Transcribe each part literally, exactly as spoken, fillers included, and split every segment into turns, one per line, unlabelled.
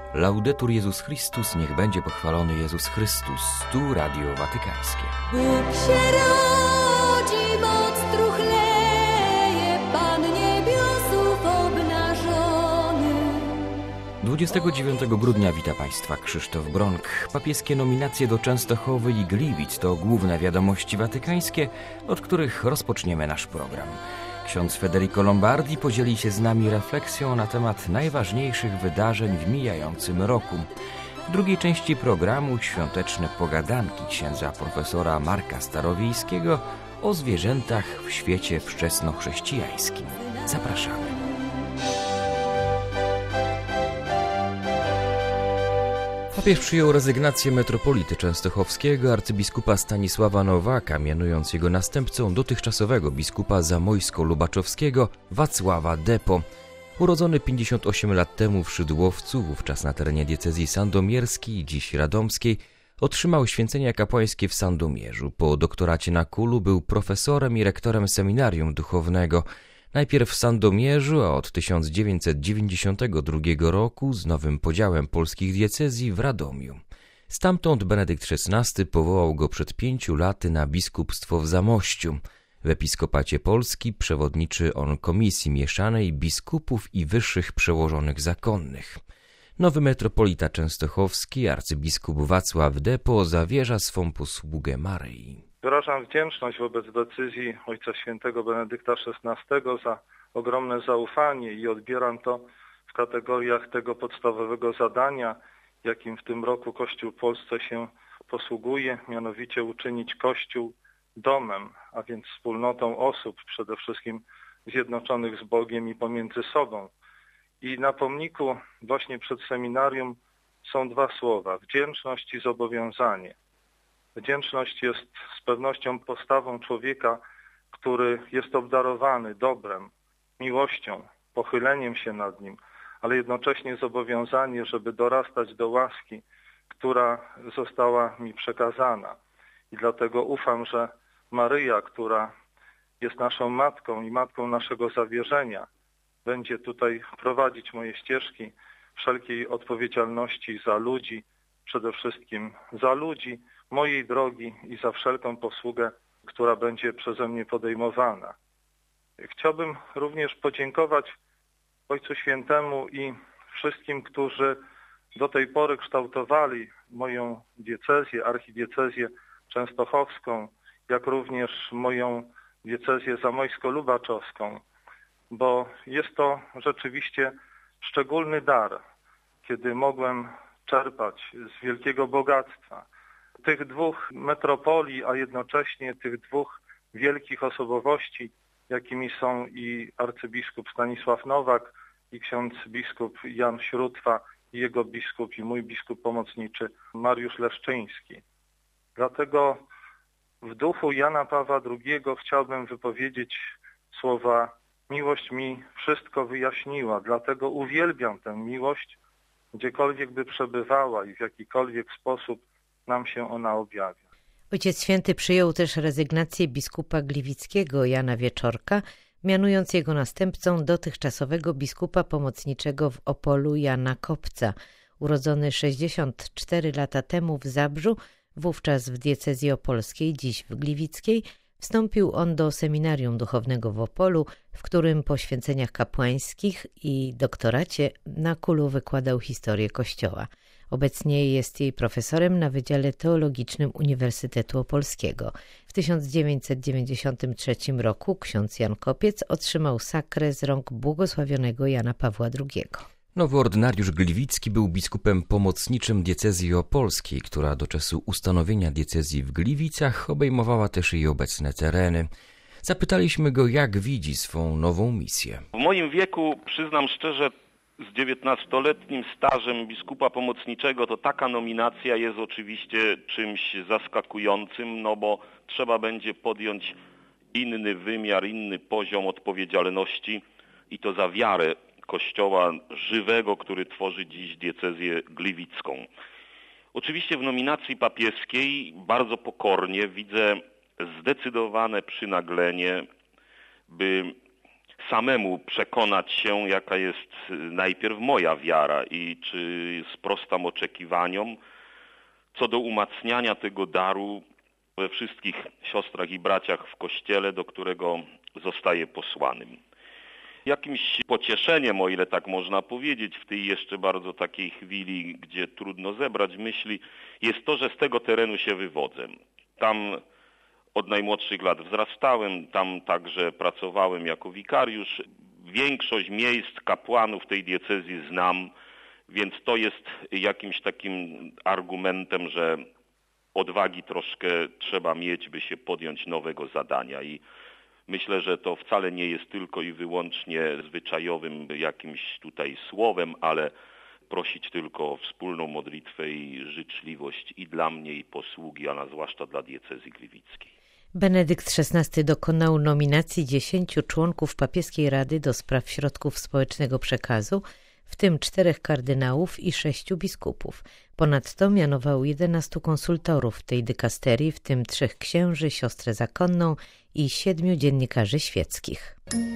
Laudetur Jezus Chrystus, niech będzie pochwalony Jezus Chrystus. Tu Radio Watykańskie.
Bóg się rodzi, moc truchleje, Pan niebiosów obnażony.
dwudziestego dziewiątego grudnia wita Państwa Krzysztof Bronk. Papieskie nominacje do Częstochowy i Gliwic to główne wiadomości watykańskie, od których rozpoczniemy nasz program. Ksiądz Federico Lombardi podzieli się z nami refleksją na temat najważniejszych wydarzeń w mijającym roku. W drugiej części programu świąteczne pogadanki księdza profesora Marka Starowiejskiego o zwierzętach w świecie wczesnochrześcijańskim. Zapraszamy. Papież przyjął rezygnację metropolity częstochowskiego arcybiskupa Stanisława Nowaka, mianując jego następcą dotychczasowego biskupa zamojsko-lubaczowskiego Wacława Depo. Urodzony pięćdziesiąt osiem lat temu w Szydłowcu, wówczas na terenie diecezji sandomierskiej, dziś radomskiej, otrzymał święcenia kapłańskie w Sandomierzu. Po doktoracie na Kulu był profesorem i rektorem seminarium duchownego. Najpierw w Sandomierzu, a od tysiąc dziewięćset dziewięćdziesiątego drugiego roku z nowym podziałem polskich diecezji w Radomiu. Stamtąd Benedykt szesnasty powołał go przed pięciu laty na biskupstwo w Zamościu. W episkopacie Polski przewodniczy on komisji mieszanej biskupów i wyższych przełożonych zakonnych. Nowy metropolita częstochowski, arcybiskup Wacław Depo, zawierza swą posługę Maryi.
Wyrażam wdzięczność wobec decyzji Ojca Świętego Benedykta szesnastego za ogromne zaufanie i odbieram to w kategoriach tego podstawowego zadania, jakim w tym roku Kościół w Polsce się posługuje, mianowicie uczynić Kościół domem, a więc wspólnotą osób, przede wszystkim zjednoczonych z Bogiem i pomiędzy sobą. I na pomniku właśnie przed seminarium są dwa słowa: wdzięczność i zobowiązanie. Wdzięczność jest z pewnością postawą człowieka, który jest obdarowany dobrem, miłością, pochyleniem się nad nim, ale jednocześnie zobowiązanie, żeby dorastać do łaski, która została mi przekazana. I dlatego ufam, że Maryja, która jest naszą matką i matką naszego zawierzenia, będzie tutaj prowadzić moje ścieżki wszelkiej odpowiedzialności za ludzi, przede wszystkim za ludzi mojej drogi i za wszelką posługę, która będzie przeze mnie podejmowana. Chciałbym również podziękować Ojcu Świętemu i wszystkim, którzy do tej pory kształtowali moją diecezję, archidiecezję częstochowską, jak również moją diecezję zamojsko-lubaczowską, bo jest to rzeczywiście szczególny dar, kiedy mogłem czerpać z wielkiego bogactwa tych dwóch metropolii, a jednocześnie tych dwóch wielkich osobowości, jakimi są i arcybiskup Stanisław Nowak, i ksiądz biskup Jan Śrótwa, i jego biskup i mój biskup pomocniczy Mariusz Leszczyński. Dlatego w duchu Jana Pawła drugiego chciałbym wypowiedzieć słowa: miłość mi wszystko wyjaśniła, dlatego uwielbiam tę miłość, gdziekolwiek by przebywała i w jakikolwiek sposób nam się ona objawia.
Ojciec Święty przyjął też rezygnację biskupa gliwickiego Jana Wieczorka, mianując jego następcą dotychczasowego biskupa pomocniczego w Opolu Jana Kopca. Urodzony sześćdziesiąt cztery lata temu w Zabrzu, wówczas w diecezji opolskiej, dziś w gliwickiej, wstąpił on do seminarium duchownego w Opolu, w którym po święceniach kapłańskich i doktoracie na Kulu wykładał historię Kościoła. Obecnie jest jej profesorem na Wydziale Teologicznym Uniwersytetu Opolskiego. W tysiąc dziewięćset dziewięćdziesiątym trzecim roku ksiądz Jan Kopiec otrzymał sakrę z rąk błogosławionego Jana Pawła drugiego.
Nowy ordynariusz gliwicki był biskupem pomocniczym diecezji opolskiej, która do czasu ustanowienia diecezji w Gliwicach obejmowała też jej obecne tereny. Zapytaliśmy go, jak widzi swą nową misję.
W moim wieku, przyznam szczerze, z dziewiętnastoletnim stażem biskupa pomocniczego, to taka nominacja jest oczywiście czymś zaskakującym, no bo trzeba będzie podjąć inny wymiar, inny poziom odpowiedzialności i to za wiarę Kościoła żywego, który tworzy dziś diecezję gliwicką. Oczywiście w nominacji papieskiej bardzo pokornie widzę zdecydowane przynaglenie, by samemu przekonać się, jaka jest najpierw moja wiara i czy sprostam oczekiwaniom co do umacniania tego daru we wszystkich siostrach i braciach w Kościele, do którego zostaję posłanym. Jakimś pocieszeniem, o ile tak można powiedzieć, w tej jeszcze bardzo takiej chwili, gdzie trudno zebrać myśli, jest to, że z tego terenu się wywodzę. Tam od najmłodszych lat wzrastałem, tam także pracowałem jako wikariusz. Większość miejsc kapłanów tej diecezji znam, więc to jest jakimś takim argumentem, że odwagi troszkę trzeba mieć, by się podjąć nowego zadania i myślę, że to wcale nie jest tylko i wyłącznie zwyczajowym jakimś tutaj słowem, ale prosić tylko o wspólną modlitwę i życzliwość i dla mnie, i posługi, a zwłaszcza dla diecezji gliwickiej.
Benedykt szesnasty dokonał nominacji dziesięciu członków Papieskiej Rady do Spraw Środków Społecznego Przekazu, w tym czterech kardynałów i sześciu biskupów. Ponadto mianował jedenastu konsultorów tej dykasterii, w tym trzech księży, siostrę zakonną i siedmiu dziennikarzy świeckich.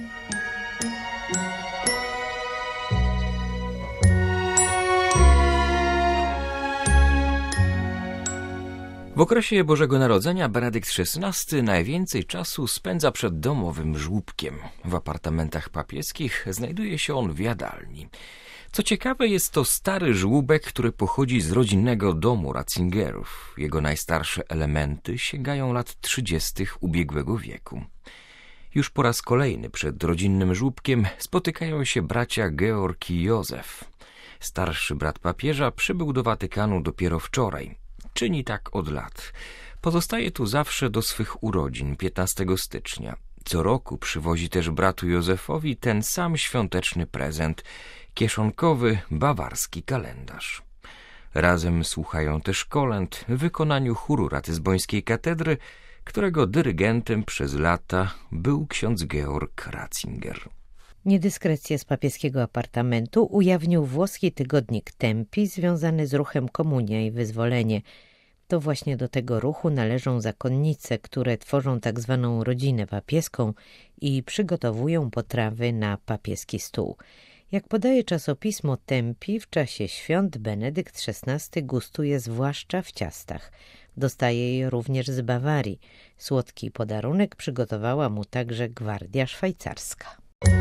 W okresie Bożego Narodzenia Benedykt szesnasty najwięcej czasu spędza przed domowym żłóbkiem. W apartamentach papieskich znajduje się on w jadalni. Co ciekawe, jest to stary żłóbek, który pochodzi z rodzinnego domu Ratzingerów. Jego najstarsze elementy sięgają lat trzydziestych ubiegłego wieku. Już po raz kolejny przed rodzinnym żłóbkiem spotykają się bracia Georg i Józef. Starszy brat papieża przybył do Watykanu dopiero wczoraj. Czyni tak od lat. Pozostaje tu zawsze do swych urodzin, piętnastego stycznia. Co roku przywozi też bratu Józefowi ten sam świąteczny prezent, kieszonkowy bawarski kalendarz. Razem słuchają też kolęd w wykonaniu chóru ratyzbońskiej katedry, którego dyrygentem przez lata był ksiądz Georg Ratzinger.
Niedyskrecję z papieskiego apartamentu ujawnił włoski tygodnik Tempi związany z ruchem Komunia i Wyzwolenie. To właśnie do tego ruchu należą zakonnice, które tworzą tak zwaną rodzinę papieską i przygotowują potrawy na papieski stół. Jak podaje czasopismo Tempi, w czasie świąt Benedykt szesnasty gustuje zwłaszcza w ciastach. Dostaje je również z Bawarii. Słodki podarunek przygotowała mu także Gwardia Szwajcarska.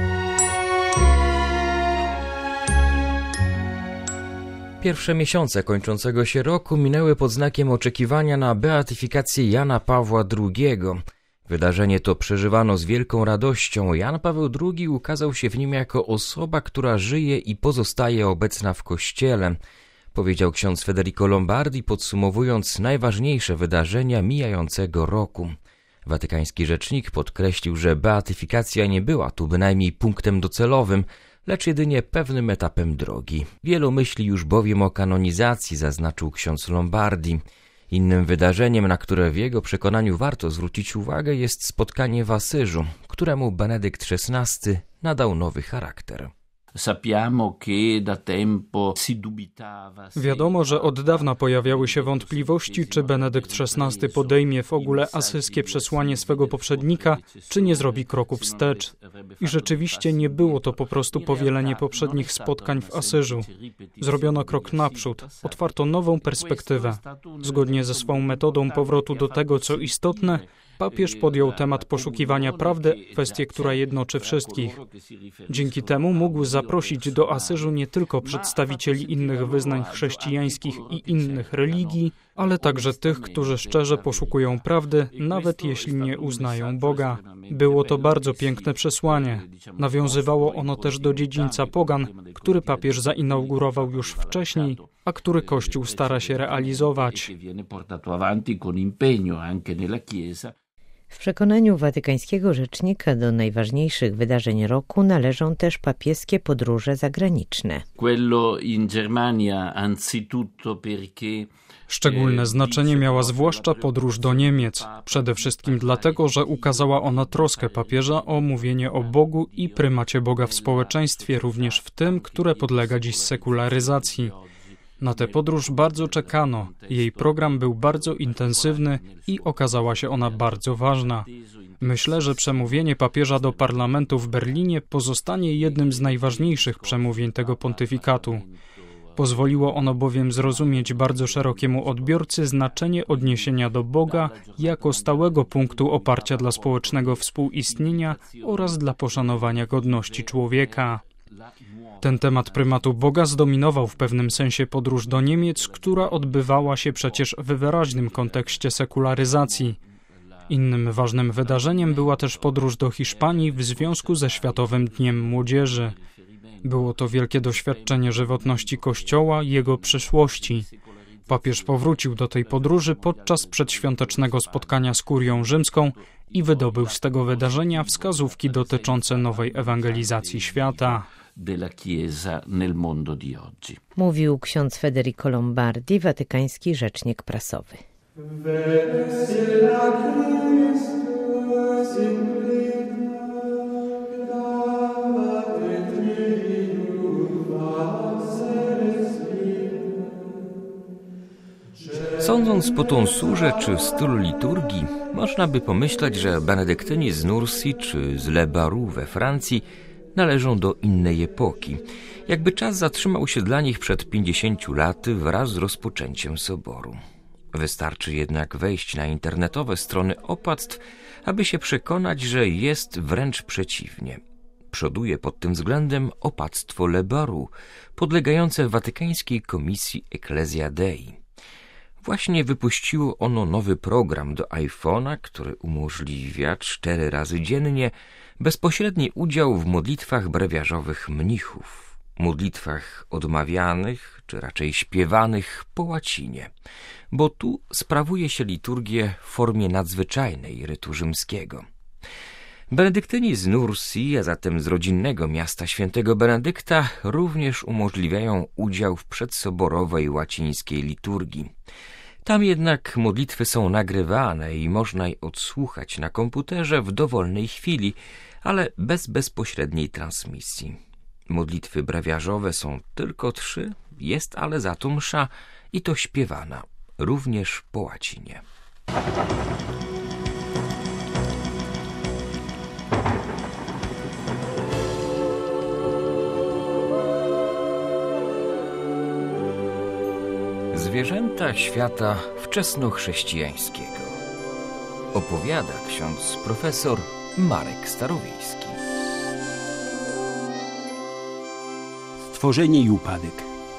Pierwsze miesiące kończącego się roku minęły pod znakiem oczekiwania na beatyfikację Jana Pawła drugiego. Wydarzenie to przeżywano z wielką radością. Jan Paweł drugi ukazał się w nim jako osoba, która żyje i pozostaje obecna w Kościele, powiedział ksiądz Federico Lombardi, podsumowując najważniejsze wydarzenia mijającego roku. Watykański rzecznik podkreślił, że beatyfikacja nie była tu bynajmniej punktem docelowym, lecz jedynie pewnym etapem drogi. Wielu myśli już bowiem o kanonizacji, zaznaczył ksiądz Lombardi. Innym wydarzeniem, na które w jego przekonaniu warto zwrócić uwagę, jest spotkanie w Asyżu, któremu Benedykt szesnasty nadał nowy charakter.
Wiadomo, że od dawna pojawiały się wątpliwości, czy Benedykt szesnasty podejmie w ogóle asyskie przesłanie swego poprzednika, czy nie zrobi kroku wstecz. I rzeczywiście nie było to po prostu powielenie poprzednich spotkań w Asyżu. Zrobiono krok naprzód, otwarto nową perspektywę. Zgodnie ze swą metodą powrotu do tego, co istotne, papież podjął temat poszukiwania prawdy, kwestię, która jednoczy wszystkich. Dzięki temu mógł zaprosić do Asyżu nie tylko przedstawicieli innych wyznań chrześcijańskich i innych religii, ale także tych, którzy szczerze poszukują prawdy, nawet jeśli nie uznają Boga. Było to bardzo piękne przesłanie. Nawiązywało ono też do dziedzińca pogan, który papież zainaugurował już wcześniej, a który Kościół stara się realizować.
W przekonaniu watykańskiego rzecznika do najważniejszych wydarzeń roku należą też papieskie podróże zagraniczne.
Szczególne znaczenie miała zwłaszcza podróż do Niemiec. Przede wszystkim dlatego, że ukazała ona troskę papieża o mówienie o Bogu i prymacie Boga w społeczeństwie, również w tym, które podlega dziś sekularyzacji. Na tę podróż bardzo czekano, jej program był bardzo intensywny i okazała się ona bardzo ważna. Myślę, że przemówienie papieża do parlamentu w Berlinie pozostanie jednym z najważniejszych przemówień tego pontyfikatu. Pozwoliło ono bowiem zrozumieć bardzo szerokiemu odbiorcy znaczenie odniesienia do Boga jako stałego punktu oparcia dla społecznego współistnienia oraz dla poszanowania godności człowieka. Ten temat prymatu Boga zdominował w pewnym sensie podróż do Niemiec, która odbywała się przecież w wyraźnym kontekście sekularyzacji. Innym ważnym wydarzeniem była też podróż do Hiszpanii w związku ze Światowym Dniem Młodzieży. Było to wielkie doświadczenie żywotności Kościoła i jego przyszłości. Papież powrócił do tej podróży podczas przedświątecznego spotkania z kurią rzymską i wydobył z tego wydarzenia wskazówki dotyczące nowej ewangelizacji świata.
Mówił ksiądz Federico Lombardi, watykański rzecznik prasowy.
Sądząc po tonsurze czy stylu liturgii, można by pomyśleć, że benedyktyni z Nursi czy z Le Barroux we Francji należą do innej epoki. Jakby czas zatrzymał się dla nich przed pięćdziesięciu laty wraz z rozpoczęciem soboru. Wystarczy jednak wejść na internetowe strony opactw, aby się przekonać, że jest wręcz przeciwnie. Przoduje pod tym względem opactwo Le Barroux, podlegające Watykańskiej Komisji Ecclesia Dei. Właśnie wypuściło ono nowy program do iPhone'a, który umożliwia cztery razy dziennie bezpośredni udział w modlitwach brewiarzowych mnichów, modlitwach odmawianych, czy raczej śpiewanych po łacinie, bo tu sprawuje się liturgię w formie nadzwyczajnej rytu rzymskiego. Benedyktyni z Nursi, a zatem z rodzinnego miasta świętego Benedykta, również umożliwiają udział w przedsoborowej łacińskiej liturgii. Tam jednak modlitwy są nagrywane i można je odsłuchać na komputerze w dowolnej chwili, ale bez bezpośredniej transmisji. Modlitwy brewiarzowe są tylko trzy, jest ale za to msza i to śpiewana, również po łacinie. Zwierzęta świata wczesnochrześcijańskiego. Opowiada ksiądz profesor Marek Starowiejski.
Stworzenie i upadek.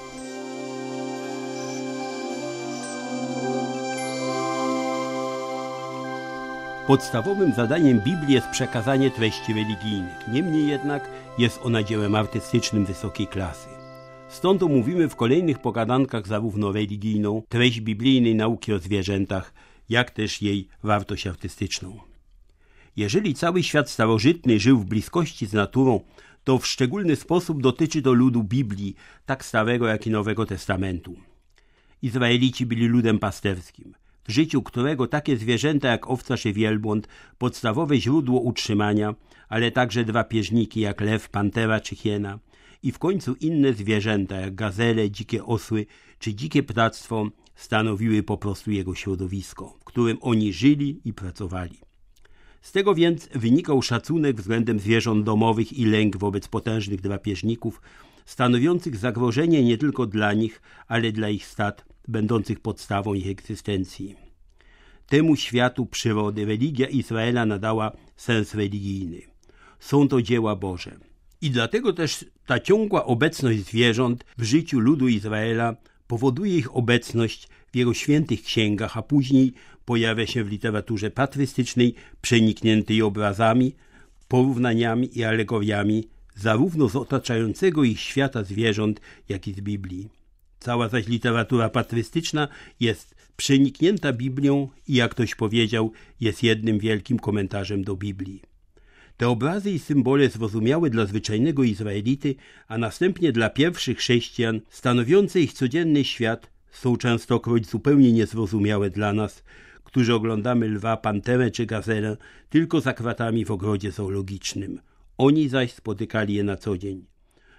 Podstawowym zadaniem Biblii jest przekazanie treści religijnych. Niemniej jednak jest ona dziełem artystycznym wysokiej klasy. Stąd omówimy w kolejnych pogadankach zarówno religijną, treść biblijnej nauki o zwierzętach, jak też jej wartość artystyczną. Jeżeli cały świat starożytny żył w bliskości z naturą, to w szczególny sposób dotyczy to ludu Biblii, tak Starego jak i Nowego Testamentu. Izraelici byli ludem pasterskim, w życiu którego takie zwierzęta jak owca czy wielbłąd, podstawowe źródło utrzymania, ale także drapieżniki jak lew, pantera czy hiena, i w końcu inne zwierzęta jak gazele, dzikie osły czy dzikie ptactwo stanowiły po prostu jego środowisko, w którym oni żyli i pracowali. Z tego więc wynikał szacunek względem zwierząt domowych i lęk wobec potężnych drapieżników, stanowiących zagrożenie nie tylko dla nich, ale dla ich stad, będących podstawą ich egzystencji. Temu światu przyrody religia Izraela nadała sens religijny. Są to dzieła Boże. I dlatego też ta ciągła obecność zwierząt w życiu ludu Izraela powoduje ich obecność w jego świętych księgach, a później pojawia się w literaturze patrystycznej przenikniętej obrazami, porównaniami i alegoriami zarówno z otaczającego ich świata zwierząt, jak i z Biblii. Cała zaś literatura patrystyczna jest przeniknięta Biblią i, jak ktoś powiedział, jest jednym wielkim komentarzem do Biblii. Te obrazy i symbole zrozumiałe dla zwyczajnego Izraelity, a następnie dla pierwszych chrześcijan, stanowiące ich codzienny świat, są częstokroć zupełnie niezrozumiałe dla nas, którzy oglądamy lwa, panterę czy gazelę tylko za kratami w ogrodzie zoologicznym. Oni zaś spotykali je na co dzień.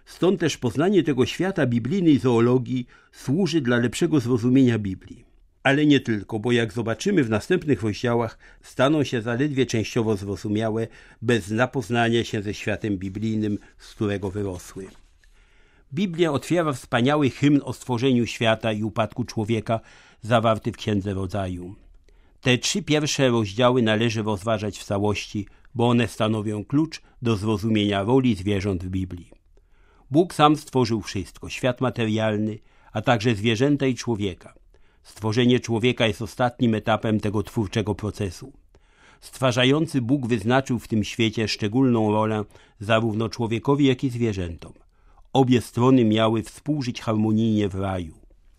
Stąd też poznanie tego świata biblijnej zoologii służy dla lepszego zrozumienia Biblii. Ale nie tylko, bo jak zobaczymy w następnych rozdziałach, staną się zaledwie częściowo zrozumiałe, bez zapoznania się ze światem biblijnym, z którego wyrosły. Biblia otwiera wspaniały hymn o stworzeniu świata i upadku człowieka, zawarty w Księdze Rodzaju. Te trzy pierwsze rozdziały należy rozważać w całości, bo one stanowią klucz do zrozumienia roli zwierząt w Biblii. Bóg sam stworzył wszystko, świat materialny, a także zwierzęta i człowieka. Stworzenie człowieka jest ostatnim etapem tego twórczego procesu. Stwarzający Bóg wyznaczył w tym świecie szczególną rolę zarówno człowiekowi, jak i zwierzętom. Obie strony miały współżyć harmonijnie w raju.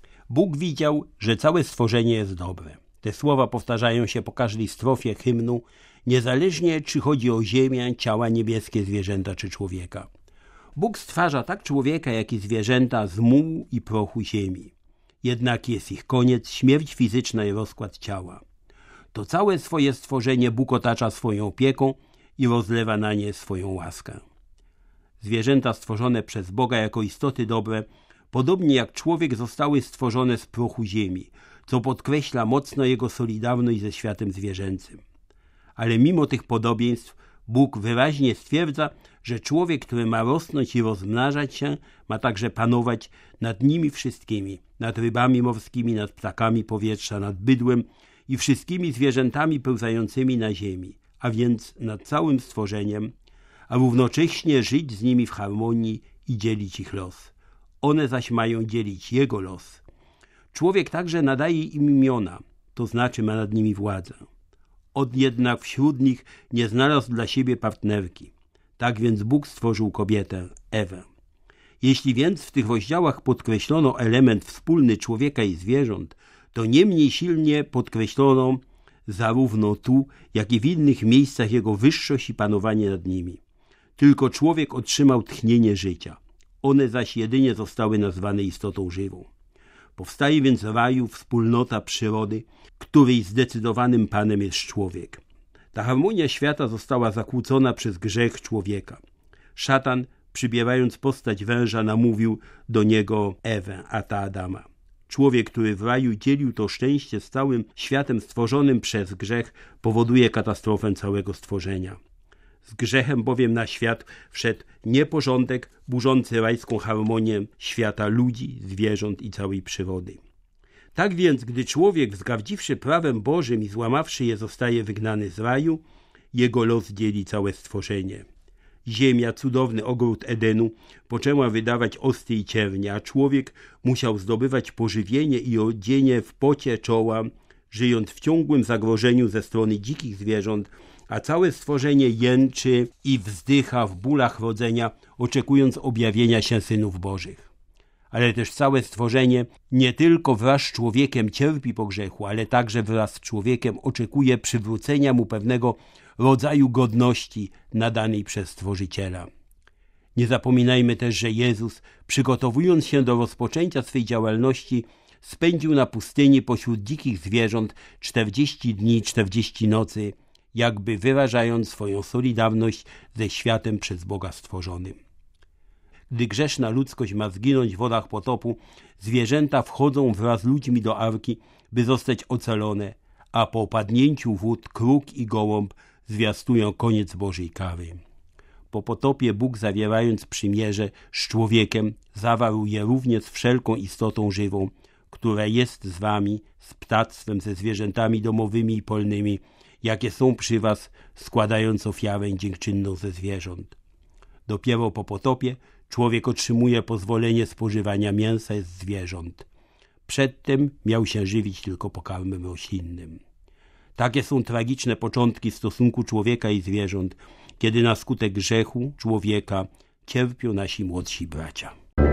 Bóg widział, że całe stworzenie jest dobre. Te słowa powtarzają się po każdej strofie hymnu, niezależnie czy chodzi o ziemię, ciała niebieskie, zwierzęta czy człowieka. Bóg stwarza tak człowieka, jak i zwierzęta z mułu i prochu ziemi. Jednak jest ich koniec, śmierć fizyczna i rozkład ciała. To całe swoje stworzenie Bóg otacza swoją opieką i rozlewa na nie swoją łaskę. Zwierzęta stworzone przez Boga jako istoty dobre, podobnie jak człowiek, zostały stworzone z prochu ziemi, co podkreśla mocno jego solidarność ze światem zwierzęcym. Ale mimo tych podobieństw Bóg wyraźnie stwierdza, że człowiek, który ma rosnąć i rozmnażać się, ma także panować nad nimi wszystkimi, nad rybami morskimi, nad ptakami powietrza, nad bydłem i wszystkimi zwierzętami pełzającymi na ziemi, a więc nad całym stworzeniem, a równocześnie żyć z nimi w harmonii i dzielić ich los. One zaś mają dzielić jego los. Człowiek także nadaje im imiona, to znaczy ma nad nimi władzę. On jednak wśród nich nie znalazł dla siebie partnerki. Tak więc Bóg stworzył kobietę, Ewę. Jeśli więc w tych rozdziałach podkreślono element wspólny człowieka i zwierząt, to nie mniej silnie podkreślono zarówno tu, jak i w innych miejscach jego wyższość i panowanie nad nimi. Tylko człowiek otrzymał tchnienie życia. One zaś jedynie zostały nazwane istotą żywą. Powstaje więc w raju wspólnota przyrody, której zdecydowanym panem jest człowiek. Ta harmonia świata została zakłócona przez grzech człowieka. Szatan, przybierając postać węża, namówił do niego Ewę, a ta Adama. Człowiek, który w raju dzielił to szczęście z całym światem stworzonym przez grzech, powoduje katastrofę całego stworzenia. Z grzechem bowiem na świat wszedł nieporządek burzący rajską harmonię świata ludzi, zwierząt i całej przyrody. Tak więc, gdy człowiek, wzgardziwszy prawem Bożym i złamawszy je, zostaje wygnany z raju, jego los dzieli całe stworzenie. Ziemia, cudowny ogród Edenu, poczęła wydawać osty i ciernie, a człowiek musiał zdobywać pożywienie i odzienie w pocie czoła, żyjąc w ciągłym zagrożeniu ze strony dzikich zwierząt, a całe stworzenie jęczy i wzdycha w bólach rodzenia, oczekując objawienia się synów Bożych. Ale też całe stworzenie nie tylko wraz z człowiekiem cierpi po grzechu, ale także wraz z człowiekiem oczekuje przywrócenia mu pewnego rodzaju godności nadanej przez Stworzyciela. Nie zapominajmy też, że Jezus, przygotowując się do rozpoczęcia swej działalności, spędził na pustyni pośród dzikich zwierząt czterdzieści dni i czterdzieści nocy, jakby wyrażając swoją solidarność ze światem przez Boga stworzonym. Gdy grzeszna ludzkość ma zginąć w wodach potopu, zwierzęta wchodzą wraz z ludźmi do arki, by zostać ocalone, a po opadnięciu wód kruk i gołąb zwiastują koniec Bożej kary. Po potopie Bóg, zawierając przymierze z człowiekiem, zawarł je również z wszelką istotą żywą, która jest z wami, z ptactwem, ze zwierzętami domowymi i polnymi, jakie są przy was, składając ofiarę dziękczynną ze zwierząt. Dopiero po potopie człowiek otrzymuje pozwolenie spożywania mięsa z zwierząt. Przedtem miał się żywić tylko pokarmem roślinnym. Takie są tragiczne początki stosunku człowieka i zwierząt, kiedy na skutek grzechu człowieka cierpią nasi młodsi bracia.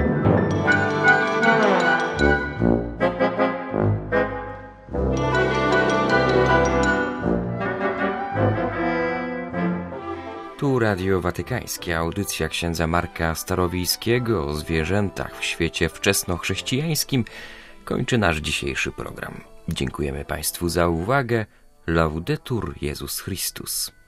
Tu Radio Watykańskie, audycja księdza Marka Starowiejskiego o zwierzętach w świecie wczesnochrześcijańskim kończy nasz dzisiejszy program. Dziękujemy Państwu za uwagę. Laudetur Jezus Chrystus.